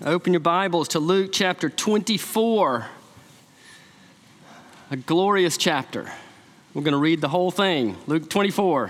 Open your Bibles to Luke chapter 24, a glorious chapter. We're going to read the whole thing, Luke 24.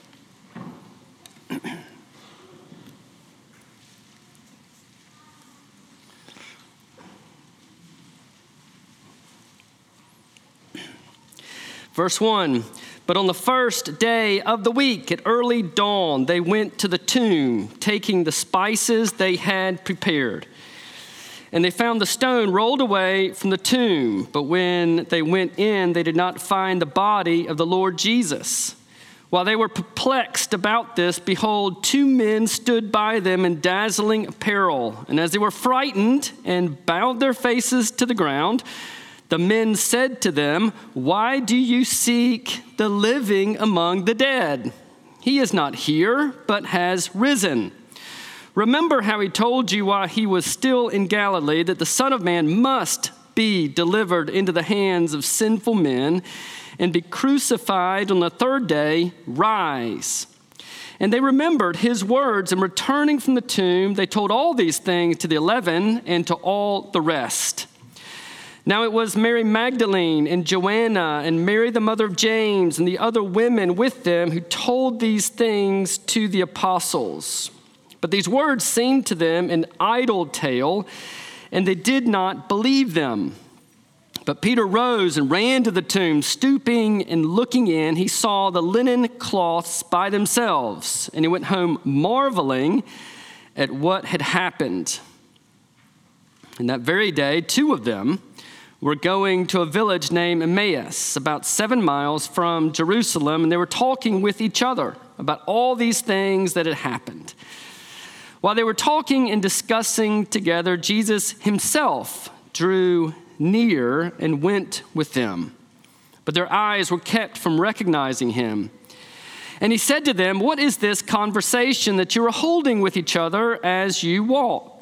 Verse 1, but on the first day of the week at early dawn, they went to the tomb, taking the spices they had prepared. And they found the stone rolled away from the tomb, but when they went in, they did not find the body of the Lord Jesus. While they were perplexed about this, behold, two men stood by them in dazzling apparel. And as they were frightened and bowed their faces to the ground, the men said to them, "Why do you seek the living among the dead? He is not here, but has risen. Remember how he told you while he was still in Galilee that the Son of Man must be delivered into the hands of sinful men and be crucified on the third day, rise." And they remembered his words, and returning from the tomb, they told all these things to the 11 and to all the rest. Now it was Mary Magdalene and Joanna and Mary the mother of James and the other women with them who told these things to the apostles. But these words seemed to them an idle tale, and they did not believe them. But Peter rose and ran to the tomb. Stooping and looking in, he saw the linen cloths by themselves, and he went home marveling at what had happened. And that very day, two of them were going to a village named Emmaus, about 7 miles from Jerusalem, and they were talking with each other about all these things that had happened. While they were talking and discussing together, Jesus himself drew near and went with them, but their eyes were kept from recognizing him. And he said to them, "What is this conversation that you are holding with each other as you walk?"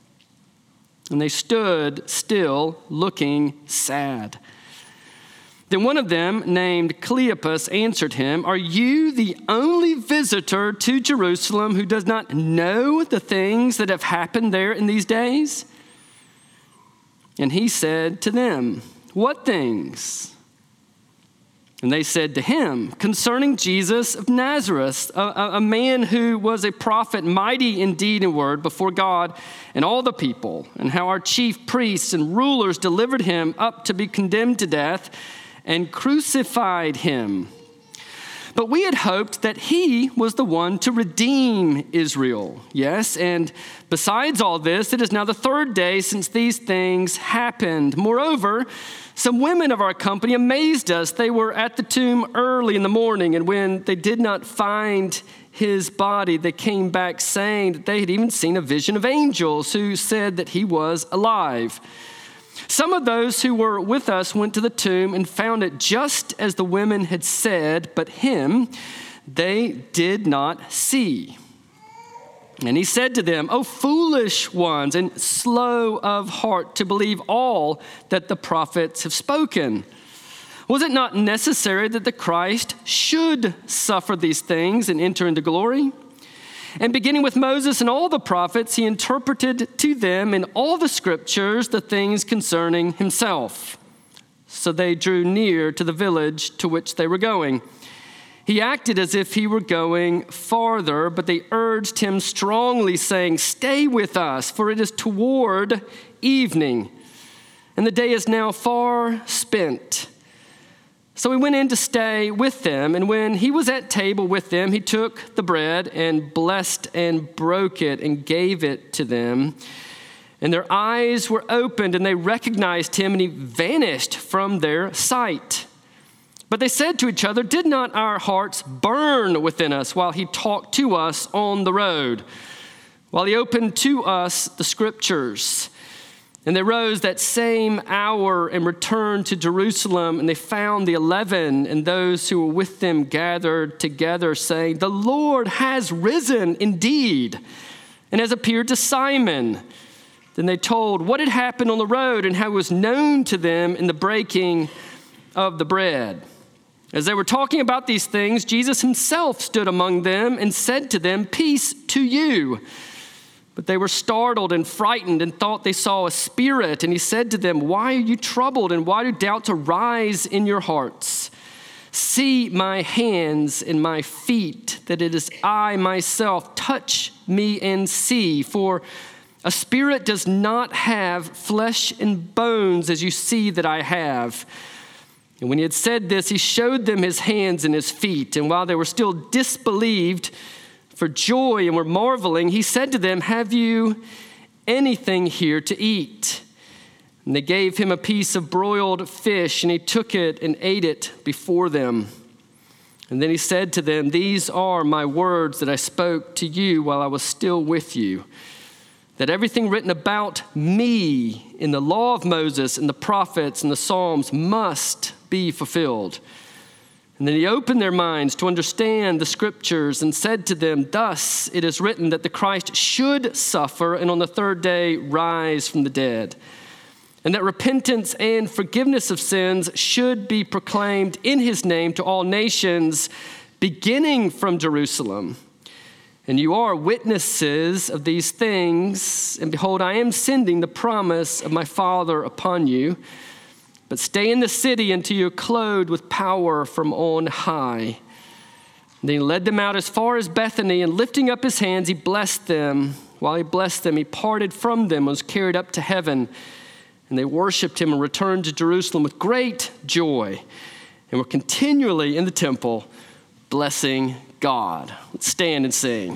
And they stood still, looking sad. Then one of them, named Cleopas, answered him, "Are you the only visitor to Jerusalem who does not know the things that have happened there in these days?" And he said to them, "What things?" And they said to him, "Concerning Jesus of Nazareth, a man who was a prophet, mighty in deed and word before God and all the people, and how our chief priests and rulers delivered him up to be condemned to death and crucified him. But we had hoped that he was the one to redeem Israel. Yes, and besides all this, it is now the third day since these things happened. Moreover, some women of our company amazed us. They were at the tomb early in the morning, and when they did not find his body, they came back saying that they had even seen a vision of angels who said that he was alive. Some of those who were with us went to the tomb and found it just as the women had said, but him they did not see." And he said to them, "O foolish ones and slow of heart to believe all that the prophets have spoken. Was it not necessary that the Christ should suffer these things and enter into glory?" And beginning with Moses and all the prophets, he interpreted to them in all the scriptures the things concerning himself. So they drew near to the village to which they were going. He acted as if he were going farther, but they urged him strongly, saying, "Stay with us, for it is toward evening, and the day is now far spent." So he went in to stay with them, and when he was at table with them, he took the bread and blessed and broke it and gave it to them. And their eyes were opened, and they recognized him, and he vanished from their sight. But they said to each other, "Did not our hearts burn within us while he talked to us on the road, while he opened to us the scriptures?" And they rose that same hour and returned to Jerusalem, and they found the 11 and those who were with them gathered together, saying, "The Lord has risen indeed and has appeared to Simon." Then they told what had happened on the road and how it was known to them in the breaking of the bread. As they were talking about these things, Jesus himself stood among them and said to them, "Peace to you." But they were startled and frightened and thought they saw a spirit. And he said to them, "Why are you troubled, and why do doubts arise in your hearts? See my hands and my feet, that it is I myself. Touch me and see. For a spirit does not have flesh and bones, as you see that I have." And when he had said this, he showed them his hands and his feet. And while they were still disbelieved for joy and were marveling, he said to them, "Have you anything here to eat?" And they gave him a piece of broiled fish, and he took it and ate it before them. And then he said to them, "These are my words that I spoke to you while I was still with you, that everything written about me in the law of Moses and the prophets and the Psalms must be fulfilled." And then he opened their minds to understand the scriptures and said to them, "Thus it is written that the Christ should suffer and on the third day rise from the dead, and that repentance and forgiveness of sins should be proclaimed in his name to all nations, beginning from Jerusalem. And you are witnesses of these things. And behold, I am sending the promise of my Father upon you. But stay in the city until you're clothed with power from on high." And then he led them out as far as Bethany, and lifting up his hands, he blessed them. While he blessed them, he parted from them and was carried up to heaven. And they worshiped him and returned to Jerusalem with great joy, and were continually in the temple blessing God. Let's stand and sing.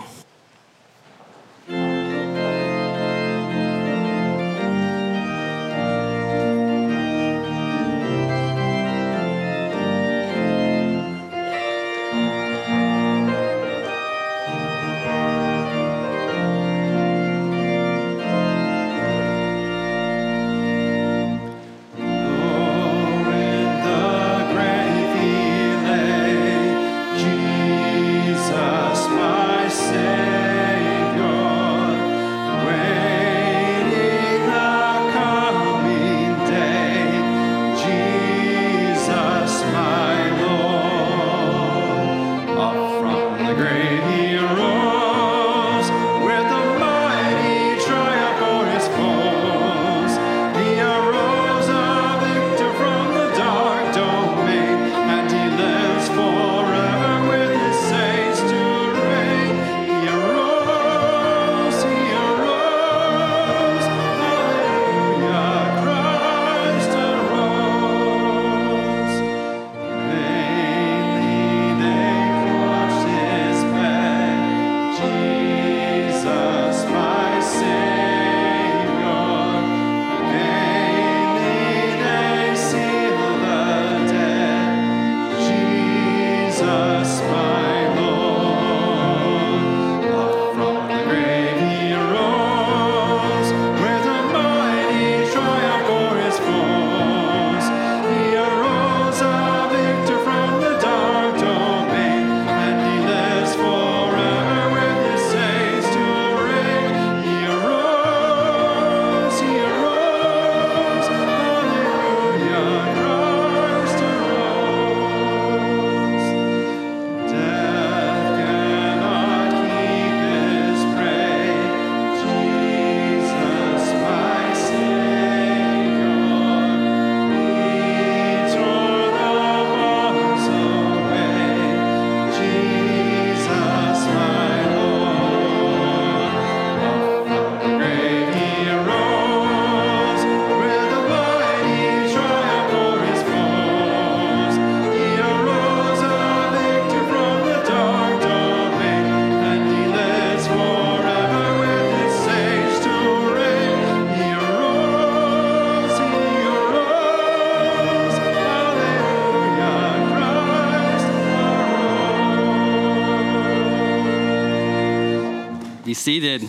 Be seated.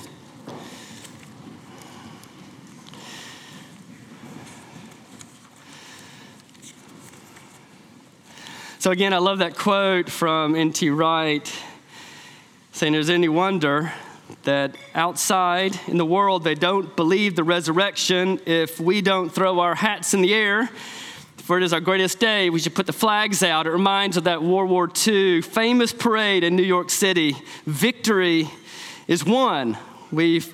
So again, I love that quote from N.T. Wright saying, "There's any wonder that outside in the world they don't believe the resurrection if we don't throw our hats in the air. For it is our greatest day, we should put the flags out." It reminds of that World War II famous parade in New York City. Victory is won. We've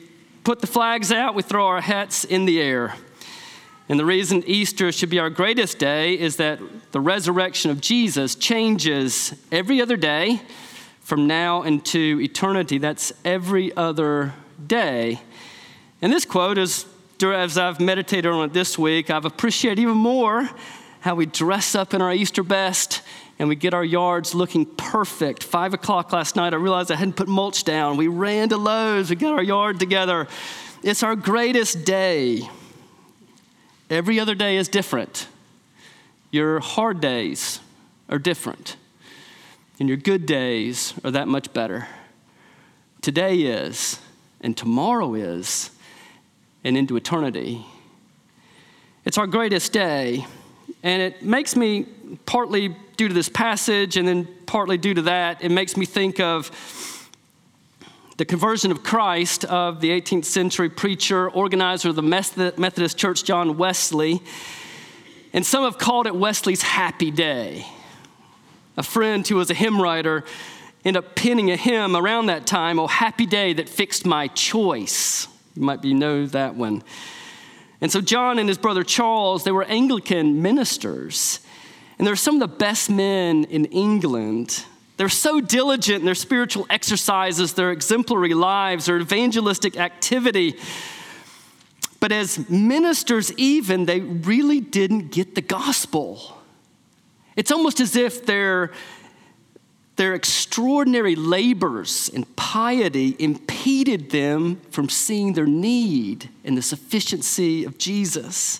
put the flags out, we throw our hats in the air. And the reason Easter should be our greatest day is that the resurrection of Jesus changes every other day from now into eternity. That's every other day. And this quote is, as I've meditated on it this week, I've appreciated even more how we dress up in our Easter best and we get our yards looking perfect. 5 o'clock last night, I realized I hadn't put mulch down. We ran to Lowe's, we got our yard together. It's our greatest day. Every other day is different. Your hard days are different. And your good days are that much better. Today is, and tomorrow is, and into eternity. It's our greatest day. And it makes me, partly due to this passage and then partly due to that, it makes me think of the conversion of Christ of the 18th century preacher, organizer of the Methodist Church, John Wesley. And some have called it Wesley's happy day. A friend who was a hymn writer ended up penning a hymn around that time, "Oh, happy day that fixed my choice." You might know that one. And so John and his brother Charles, they were Anglican ministers. And they're some of the best men in England. They're so diligent in their spiritual exercises, their exemplary lives, their evangelistic activity. But as ministers even, they really didn't get the gospel. It's almost as if their extraordinary labors and piety impeded them from seeing their need and the sufficiency of Jesus.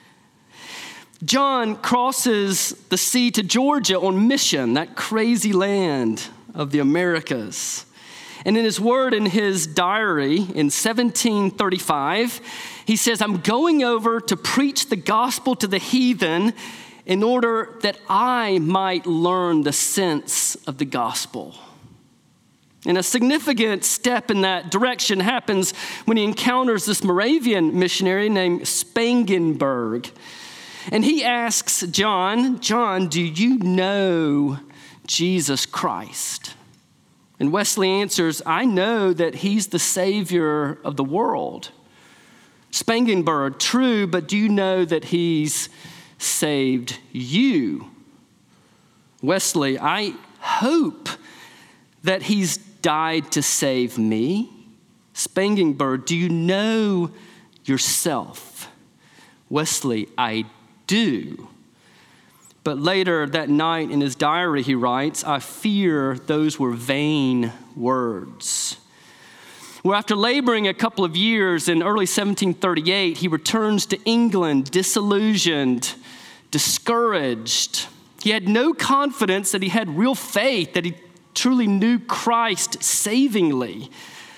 John crosses the sea to Georgia on mission, that crazy land of the Americas. And in his word in his diary in 1735, he says, "I'm going over to preach the gospel to the heathen in order that I might learn the sense of the gospel." And a significant step in that direction happens when he encounters this Moravian missionary named Spangenberg. And he asks John, "Do you know Jesus Christ?" And Wesley answers, "I know that he's the Savior of the world." Spangenberg, "True, but do you know that he's saved you?" Wesley, "I hope that he's died to save me." Spangenberg, "Do you know yourself?" Wesley, "I do." But later that night in his diary, he writes, "I fear those were vain words." Well, after laboring a couple of years in early 1738, he returns to England disillusioned, discouraged. He had no confidence that he had real faith, that he truly knew Christ savingly.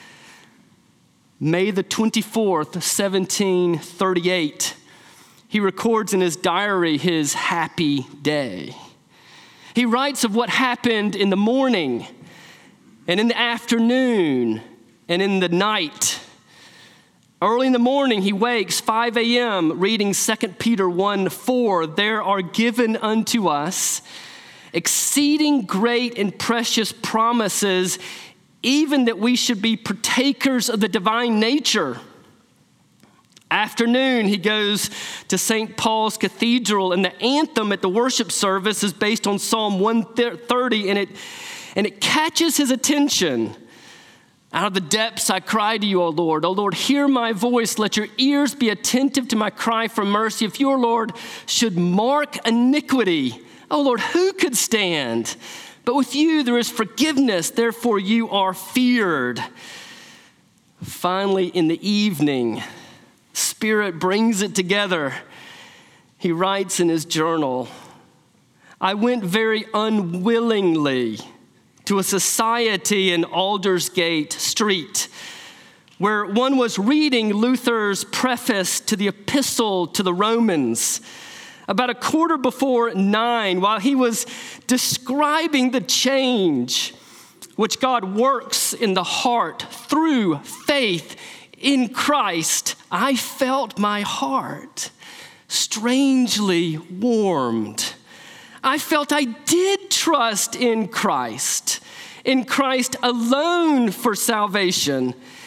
May the 24th, 1738, he records in his diary his happy day. He writes of what happened in the morning and in the afternoon and in the night. Early in the morning, he wakes 5 a.m. reading 2 Peter 1:4. "There are given unto us exceeding great and precious promises, even that we should be partakers of the divine nature." Afternoon, he goes to St. Paul's Cathedral, and the anthem at the worship service is based on Psalm 130, and it catches his attention. "Out of the depths I cry to you, O Lord. O Lord, hear my voice. Let your ears be attentive to my cry for mercy. If your Lord should mark iniquity, O Lord, who could stand? But with you there is forgiveness, therefore you are feared." Finally, in the evening, Spirit brings it together. He writes in his journal, "I went very unwillingly to a society in Aldersgate Street where one was reading Luther's preface to the Epistle to the Romans. About 9:15, while he was describing the change which God works in the heart through faith in Christ, I felt my heart strangely warmed. I felt I did trust in Christ alone for salvation,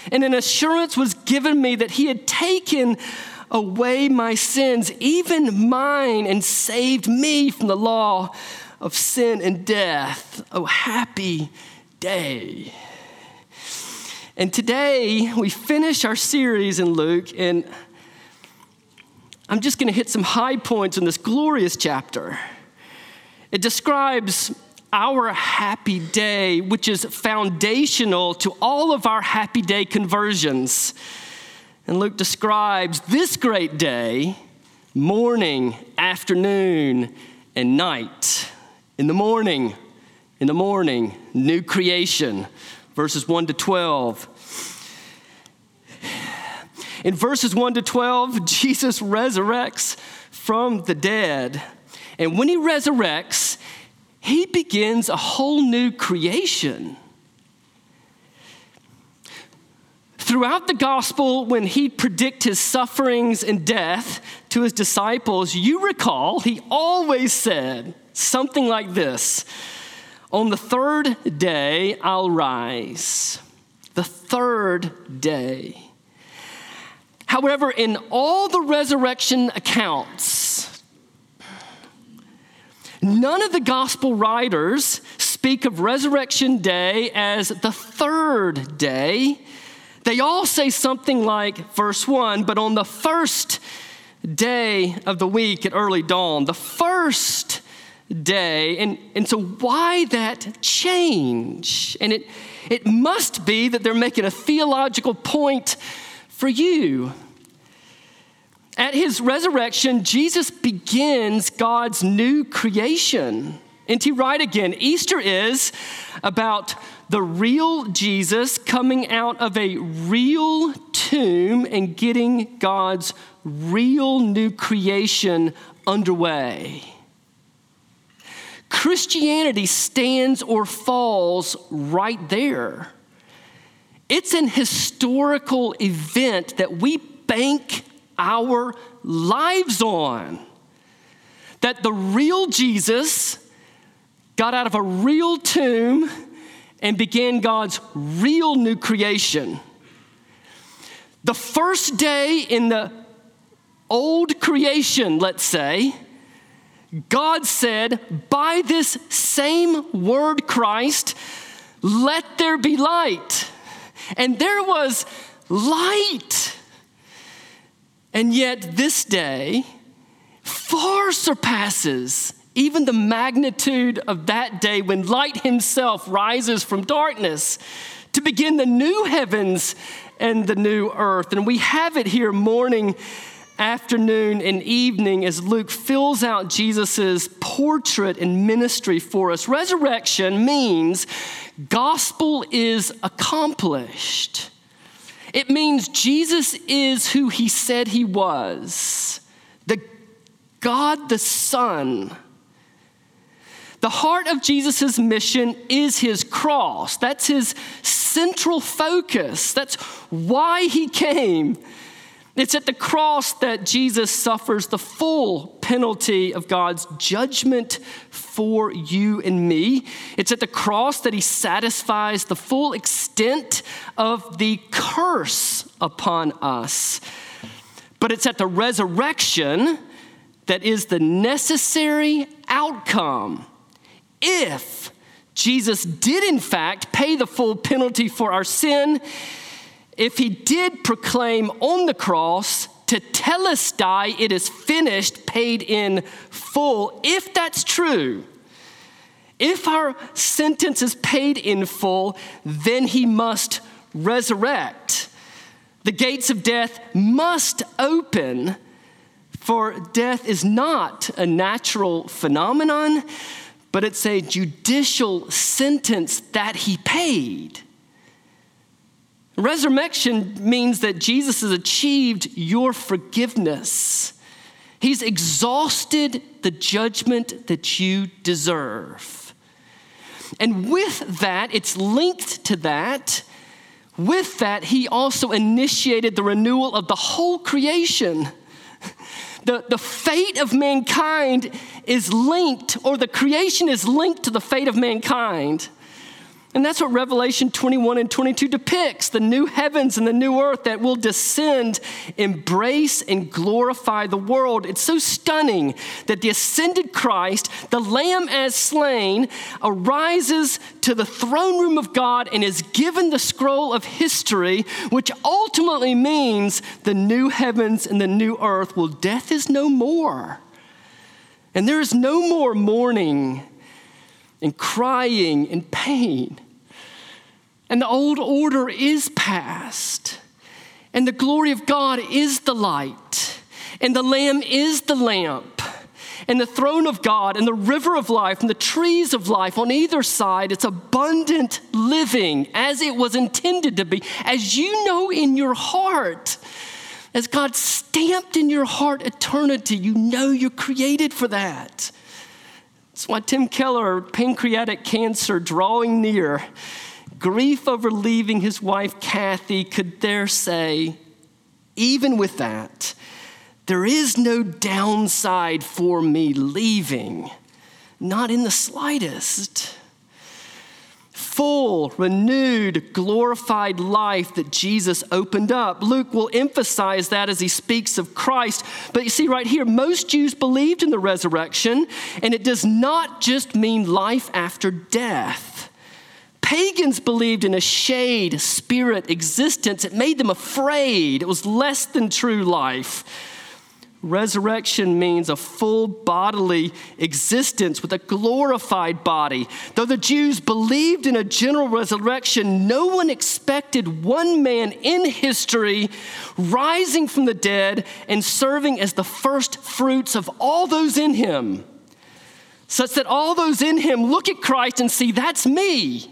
And an assurance was given me that he had taken away my sins, even mine, and saved me from the law of sin and death. Oh, happy day. And today we finish our series in Luke, and I'm just going to hit some high points in this glorious chapter. It describes our happy day, which is foundational to all of our happy day conversions. And Luke describes this great day, morning, afternoon, and night. In the morning, new creation, verses 1 to 12. In verses 1 to 12, Jesus resurrects from the dead. And when he resurrects, he begins a whole new creation. Throughout the gospel, when he'd predict his sufferings and death to his disciples, you recall he always said something like this: on the third day, I'll rise. The third day. However, in all the resurrection accounts, none of the gospel writers speak of Resurrection Day as the third day. They all say something like, verse 1, but on the first day of the week at early dawn, the first day. And so why that change? And it must be that they're making a theological point for you. At his resurrection, Jesus begins God's new creation. And to write again, Easter is about the real Jesus coming out of a real tomb and getting God's real new creation underway. Christianity stands or falls right there. It's an historical event that we bank our lives on. That the real Jesus got out of a real tomb and began God's real new creation. The first day in the old creation, let's say, God said, by this same word, Christ, let there be light. And there was light. And yet this day far surpasses even the magnitude of that day when light himself rises from darkness to begin the new heavens and the new earth. And we have it here morning, afternoon, and evening as Luke fills out Jesus's portrait and ministry for us. Resurrection means gospel is accomplished. It means Jesus is who he said he was, the God the Son. The heart of Jesus' mission is his cross. That's his central focus. That's why he came. It's at the cross that Jesus suffers the full penalty of God's judgment for you and me. It's at the cross that he satisfies the full extent of the curse upon us. But it's at the resurrection that is the necessary outcome. If Jesus did in fact pay the full penalty for our sin, if he did proclaim on the cross, tetelestai, it is finished, paid in full, if that's true, if our sentence is paid in full, then he must resurrect. The gates of death must open, for death is not a natural phenomenon, but it's a judicial sentence that he paid. Resurrection means that Jesus has achieved your forgiveness. He's exhausted the judgment that you deserve. And with that, it's linked to that. With that, he also initiated the renewal of the whole creation. The fate of mankind is linked, or the creation is linked to the fate of mankind. And that's what Revelation 21 and 22 depicts, the new heavens and the new earth that will descend, embrace, and glorify the world. It's so stunning that the ascended Christ, the Lamb as slain, arises to the throne room of God and is given the scroll of history, which ultimately means the new heavens and the new earth. Well, death is no more. And there is no more mourning and crying and pain. And the old order is past. And the glory of God is the light. And the Lamb is the lamp. And the throne of God and the river of life and the trees of life on either side, it's abundant living as it was intended to be. As you know in your heart, as God stamped in your heart eternity, you know you're created for that. That's why Tim Keller, pancreatic cancer drawing near, grief over leaving his wife, Kathy, could dare say, even with that, there is no downside for me leaving, not in the slightest. Full, renewed, glorified life that Jesus opened up. Luke will emphasize that as he speaks of Christ. But you see right here, most Jews believed in the resurrection, and it does not just mean life after death. Pagans believed in a shade, spirit, existence. It made them afraid. It was less than true life. Resurrection means a full bodily existence with a glorified body. Though the Jews believed in a general resurrection, no one expected one man in history rising from the dead and serving as the first fruits of all those in him, such that all those in him look at Christ and see, that's me.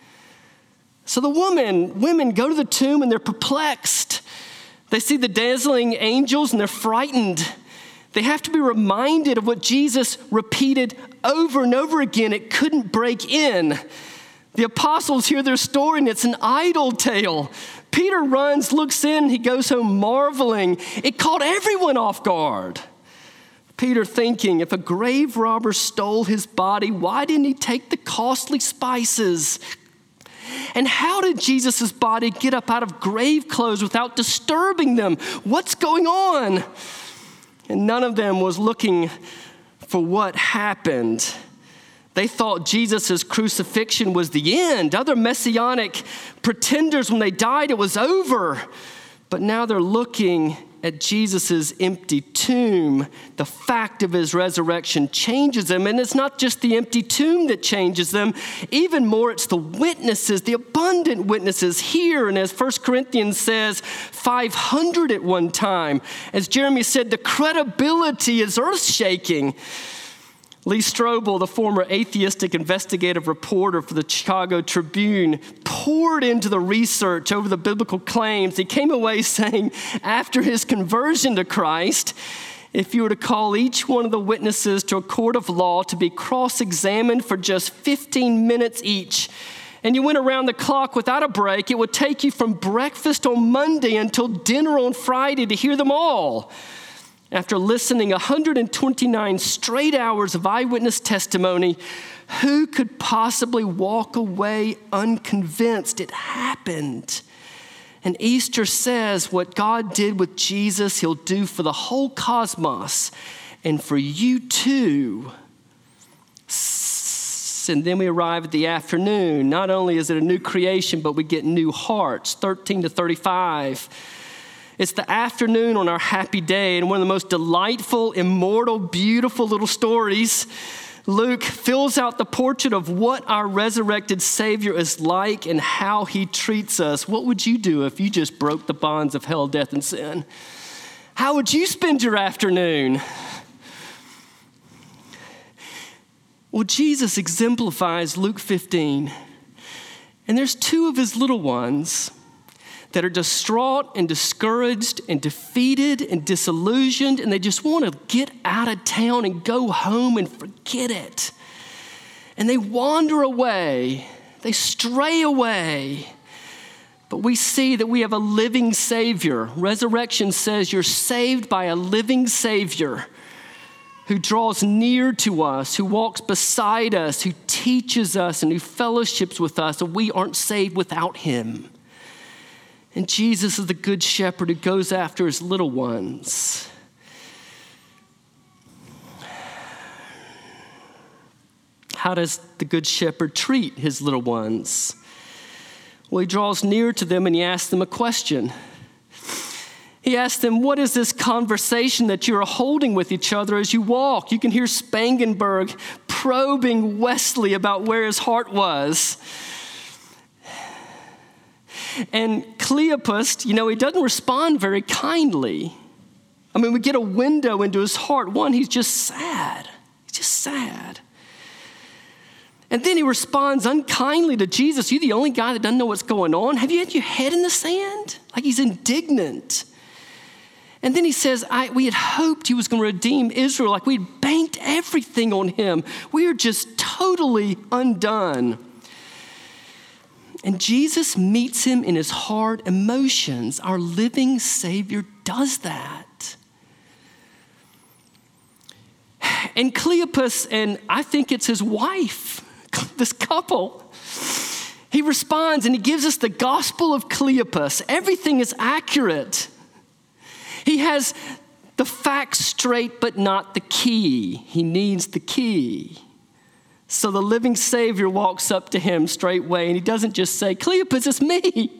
So the women go to the tomb and they're perplexed. They see the dazzling angels and they're frightened. They have to be reminded of what Jesus repeated over and over again. It couldn't break in. The apostles hear their story and it's an idle tale. Peter runs, looks in, he goes home marveling. It caught everyone off guard. Peter thinking, if a grave robber stole his body, why didn't he take the costly spices? And how did Jesus' body get up out of grave clothes without disturbing them? What's going on? And none of them was looking for what happened. They thought Jesus' crucifixion was the end. Other messianic pretenders, when they died, it was over. But now they're looking at Jesus' empty tomb. The fact of his resurrection changes them. And it's not just the empty tomb that changes them. Even more, it's the witnesses, the abundant witnesses here. And as 1 Corinthians says, 500 at one time. As Jeremy said, the credibility is earth-shaking. Lee Strobel, the former atheistic investigative reporter for the Chicago Tribune, poured into the research over the biblical claims. He came away saying, after his conversion to Christ, if you were to call each one of the witnesses to a court of law to be cross-examined for just 15 minutes each, and you went around the clock without a break, it would take you from breakfast on Monday until dinner on Friday to hear them all. After listening 129 straight hours of eyewitness testimony, who could possibly walk away unconvinced it happened? And Easter says what God did with Jesus, he'll do for the whole cosmos and for you too. And then we arrive at the afternoon. Not only is it a new creation, but we get new hearts, 13 to 35. It's the afternoon on our happy day, and one of the most delightful, immortal, beautiful little stories. Luke fills out the portrait of what our resurrected Savior is like and how he treats us. What would you do if you just broke the bonds of hell, death, and sin? How would you spend your afternoon? Well, Jesus exemplifies Luke 15, and there's two of his little ones that are distraught and discouraged and defeated and disillusioned, and they just want to get out of town and go home and forget it. And they wander away, they stray away. But we see that we have a living Savior. Resurrection says you're saved by a living Savior who draws near to us, who walks beside us, who teaches us and who fellowships with us, and we aren't saved without him. And Jesus is the good shepherd who goes after his little ones. How does the good shepherd treat his little ones? Well, he draws near to them and he asks them a question. He asks them, what is this conversation that you're holding with each other as you walk? You can hear Spangenberg probing Wesley about where his heart was. And Cleopas, he doesn't respond very kindly. We get a window into his heart. One, he's just sad. He's just sad. And then he responds unkindly to Jesus. You the only guy that doesn't know what's going on? Have you had your head in the sand? Like he's indignant. And then he says, we had hoped he was going to redeem Israel. Like we'd banked everything on him. We are just totally undone. And Jesus meets him in his hard emotions. Our living Savior does that. And Cleopas, and I think it's his wife, this couple, he responds and he gives us the gospel of Cleopas. Everything is accurate. He has the facts straight, but not the key. He needs the key. So the living Savior walks up to him straightway, and he doesn't just say, Cleopas, it's me.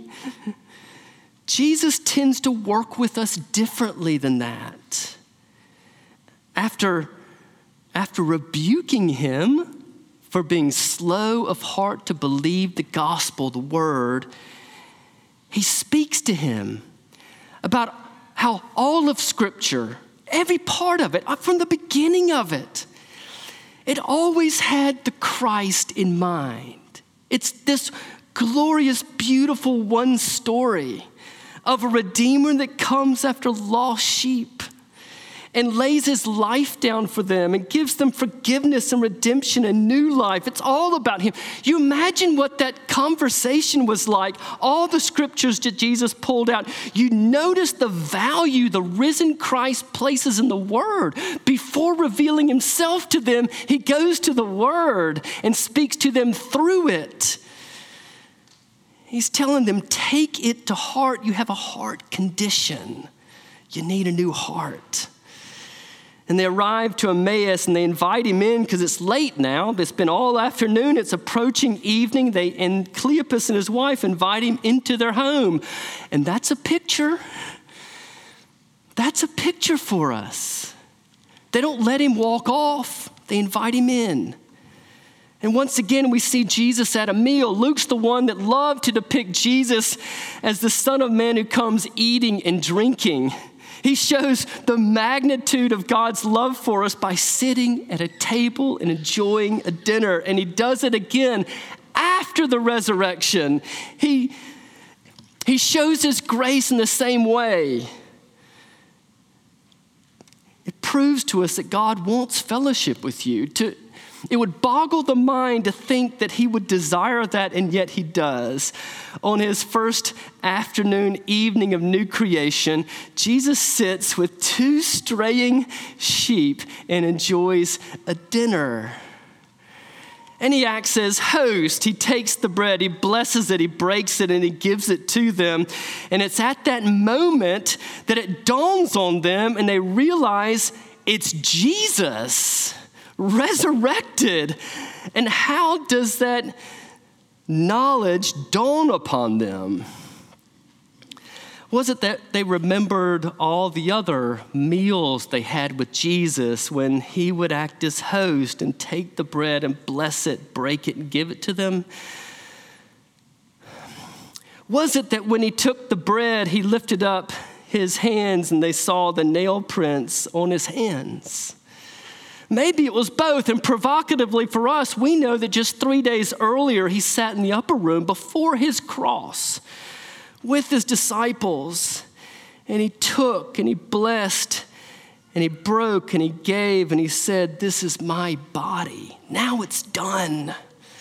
Jesus tends to work with us differently than that. After rebuking him for being slow of heart to believe the gospel, the word, he speaks to him about how all of Scripture, every part of it, from the beginning of it, it always had the Christ in mind. It's this glorious, beautiful one story of a Redeemer that comes after lost sheep and lays his life down for them and gives them forgiveness and redemption and new life. It's all about him. You imagine what that conversation was like, all the scriptures that Jesus pulled out. You notice the value the risen Christ places in the word. Before revealing himself to them, he goes to the word and speaks to them through it. He's telling them, take it to heart. You have a heart condition. You need a new heart. And they arrive to Emmaus and they invite him in because it's late now. It's been all afternoon. It's approaching evening. And Cleopas and his wife invite him into their home. And that's a picture. That's a picture for us. They don't let him walk off. They invite him in. And once again, we see Jesus at a meal. Luke's the one that loved to depict Jesus as the Son of Man who comes eating and drinking. He shows the magnitude of God's love for us by sitting at a table and enjoying a dinner. And he does it again after the resurrection. He shows his grace in the same way. It proves to us that God wants fellowship with you. It would boggle the mind to think that he would desire that, and yet he does. On his first afternoon evening of new creation, Jesus sits with 2 straying sheep and enjoys a dinner. And he acts as host. He takes the bread, he blesses it, he breaks it, and he gives it to them. And it's at that moment that it dawns on them and they realize it's Jesus resurrected. And how does that knowledge dawn upon them? Was it that they remembered all the other meals they had with Jesus when he would act as host and take the bread and bless it, break it, and give it to them? Was it that when he took the bread, he lifted up his hands and they saw the nail prints on his hands? Maybe it was both, and provocatively for us, we know that just 3 days earlier, he sat in the upper room before his cross with his disciples, and he took and he blessed and he broke and he gave and he said, "This is my body. Now it's done."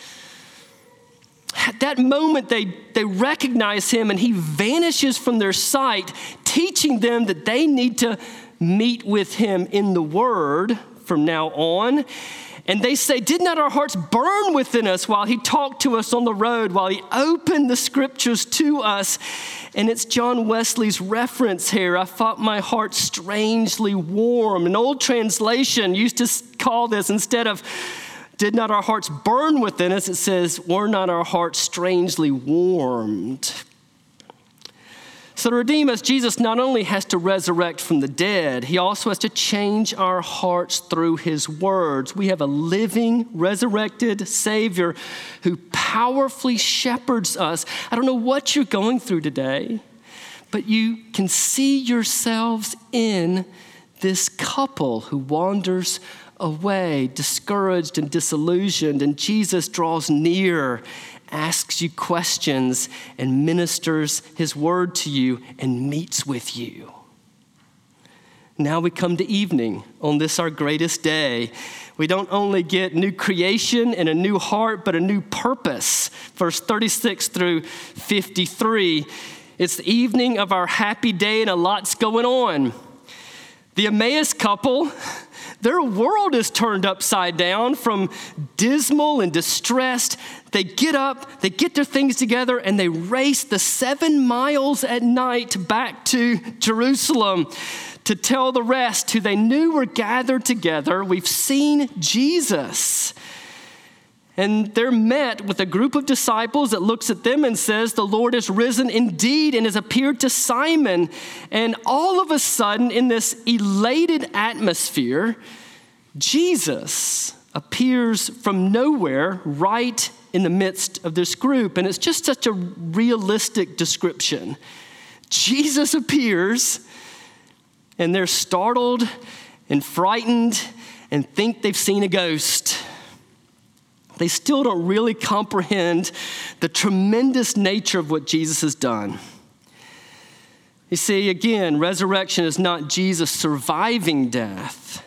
At that moment, they recognize him and he vanishes from their sight, teaching them that they need to meet with him in the Word from now on. And they say, did not our hearts burn within us while he talked to us on the road, while he opened the scriptures to us? And it's John Wesley's reference here. I felt my heart strangely warm. An old translation used to call this, instead of did not our hearts burn within us, it says, were not our hearts strangely warmed? So to redeem us, Jesus not only has to resurrect from the dead, he also has to change our hearts through his words. We have a living, resurrected Savior who powerfully shepherds us. I don't know what you're going through today, but you can see yourselves in this couple who wanders away, discouraged and disillusioned, and Jesus draws near, asks you questions, and ministers his word to you and meets with you. Now we come to evening on this our greatest day. We don't only get new creation and a new heart, but a new purpose. Verse 36 through 53. It's the evening of our happy day and a lot's going on. The Emmaus couple, their world is turned upside down from dismal and distressed. They get up, they get their things together, and they race the 7 miles at night back to Jerusalem to tell the rest who they knew were gathered together, we've seen Jesus. And they're met with a group of disciples that looks at them and says, the Lord has risen indeed and has appeared to Simon. And all of a sudden, in this elated atmosphere, Jesus appears from nowhere right in the midst of this group. And it's just such a realistic description. Jesus appears, and they're startled and frightened and think they've seen a ghost. They still don't really comprehend the tremendous nature of what Jesus has done. You see, again, resurrection is not Jesus surviving death.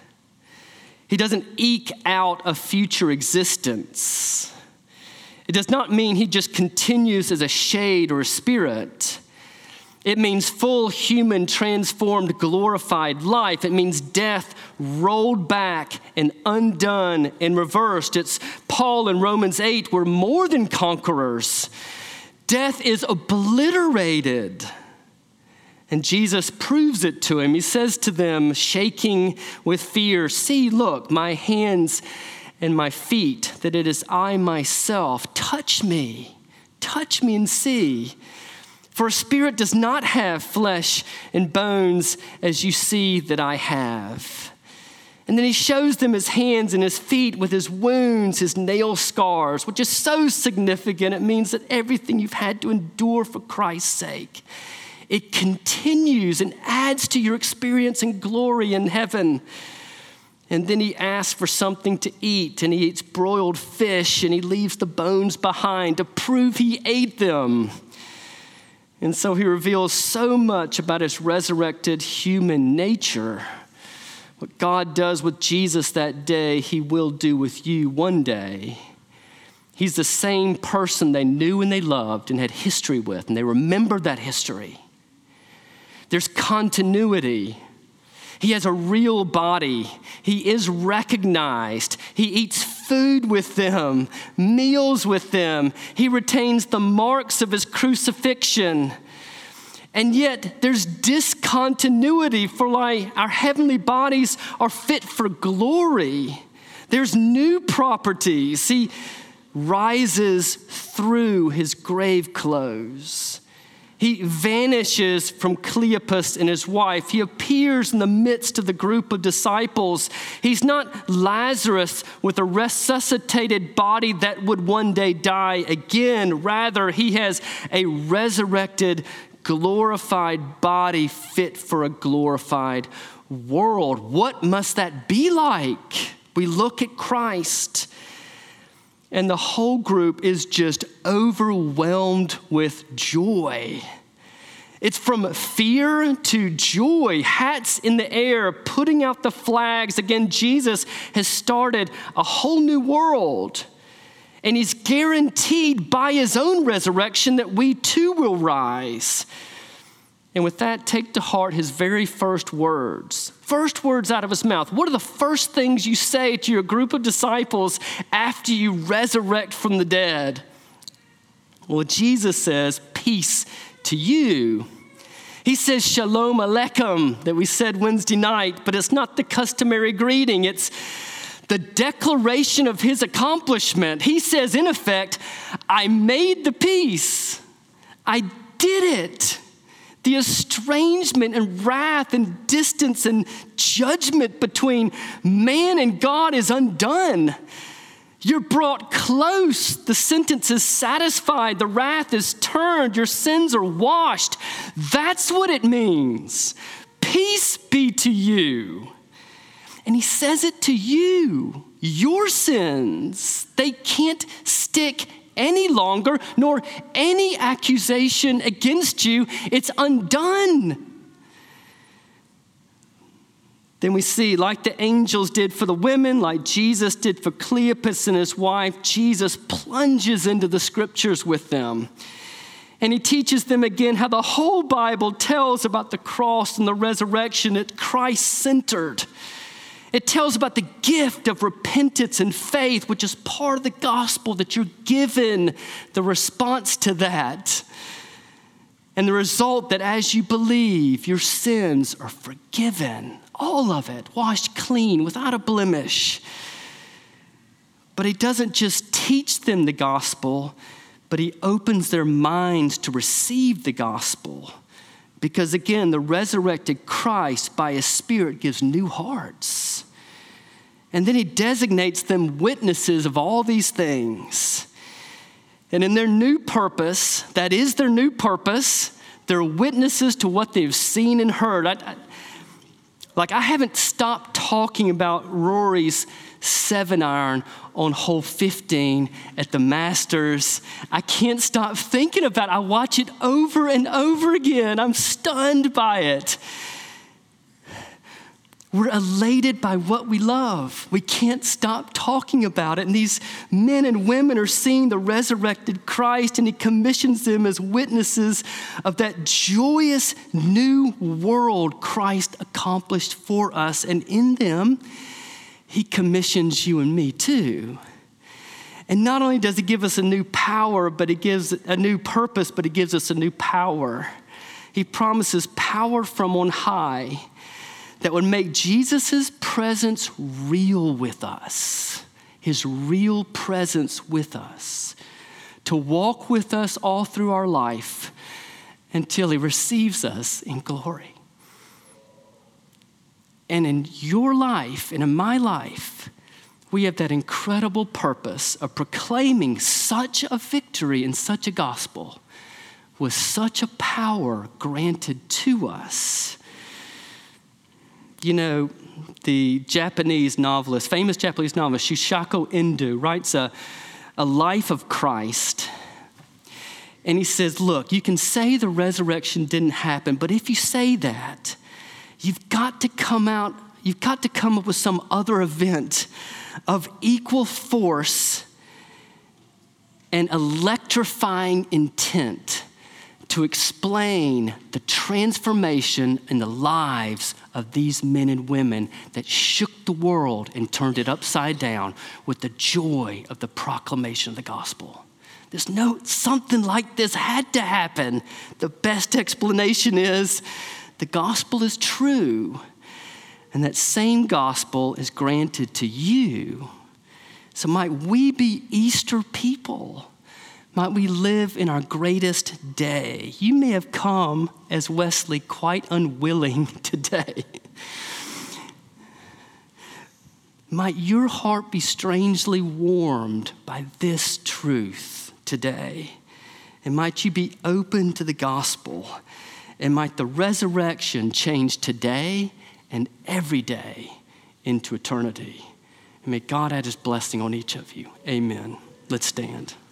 He doesn't eke out a future existence. It does not mean he just continues as a shade or a spirit. It means full human, transformed, glorified life. It means death rolled back and undone and reversed. It's Paul in Romans 8, we're more than conquerors. Death is obliterated. And Jesus proves it to him. He says to them, shaking with fear, see, look, my hands and my feet, that it is I myself. Touch me and see. For a spirit does not have flesh and bones as you see that I have. And then he shows them his hands and his feet with his wounds, his nail scars, which is so significant. It means that everything you've had to endure for Christ's sake, it continues and adds to your experience and glory in heaven. And then he asks for something to eat, and he eats broiled fish, and he leaves the bones behind to prove he ate them. And so he reveals so much about his resurrected human nature. What God does with Jesus that day, he will do with you one day. He's the same person they knew and they loved and had history with, and they remembered that history. There's continuity. He has a real body. He is recognized. He eats food with them, meals with them. He retains the marks of his crucifixion. And yet there's discontinuity, for like our heavenly bodies are fit for glory. There's new properties. He rises through his grave clothes. He vanishes from Cleopas and his wife. He appears in the midst of the group of disciples. He's not Lazarus with a resuscitated body that would one day die again. Rather, he has a resurrected, glorified body fit for a glorified world. What must that be like? We look at Christ, and the whole group is just overwhelmed with joy. It's from fear to joy, hats in the air, putting out the flags. Again, Jesus has started a whole new world. And he's guaranteed by his own resurrection that we too will rise. And with that, take to heart his very first words out of his mouth. What are the first things you say to your group of disciples after you resurrect from the dead? Well, Jesus says, peace to you. He says, shalom aleichem, that we said Wednesday night, but it's not the customary greeting. It's the declaration of his accomplishment. He says, in effect, I made the peace. I did it. The estrangement and wrath and distance and judgment between man and God is undone. You're brought close. The sentence is satisfied. The wrath is turned. Your sins are washed. That's what it means. Peace be to you. And he says it to you. Your sins, they can't stick any longer, nor any accusation against you. It's undone. Then we see, like the angels did for the women, like Jesus did for Cleopas and his wife, Jesus plunges into the scriptures with them. And he teaches them again how the whole Bible tells about the cross and the resurrection. It's Christ-centered. It tells about the gift of repentance and faith, which is part of the gospel, that you're given the response to that. And the result that as you believe, your sins are forgiven. All of it, washed clean, without a blemish. But he doesn't just teach them the gospel, but he opens their minds to receive the gospel. Because again, the resurrected Christ by his Spirit gives new hearts. And then he designates them witnesses of all these things. And in their new purpose, that is their new purpose, they're witnesses to what they've seen and heard. I haven't stopped talking about Rory's 7-iron on hole 15 at the Masters. I can't stop thinking about it. I watch it over and over again. I'm stunned by it. We're elated by what we love. We can't stop talking about it. And these men and women are seeing the resurrected Christ, and he commissions them as witnesses of that joyous new world Christ accomplished for us. And in them, he commissions you and me too. And not only does he give us a new power, but he gives a new purpose, but he gives us a new power. He promises power from on high that would make Jesus' presence real with us, his real presence with us, to walk with us all through our life until he receives us in glory. And in your life and in my life, we have that incredible purpose of proclaiming such a victory and such a gospel with such a power granted to us. You know, the Japanese novelist, famous Japanese novelist, Shusaku Endo, writes a life of Christ. And he says, look, you can say the resurrection didn't happen, but if you say that, you've got to come up with some other event of equal force and electrifying intent to explain the transformation in the lives of these men and women that shook the world and turned it upside down with the joy of the proclamation of the gospel. Something like this had to happen. The best explanation is the gospel is true, and that same gospel is granted to you. So might we be Easter people? Might we live in our greatest day? You may have come as Wesley quite unwilling today. Might your heart be strangely warmed by this truth today? And might you be open to the gospel? And might the resurrection change today and every day into eternity? And may God add his blessing on each of you. Amen. Let's stand.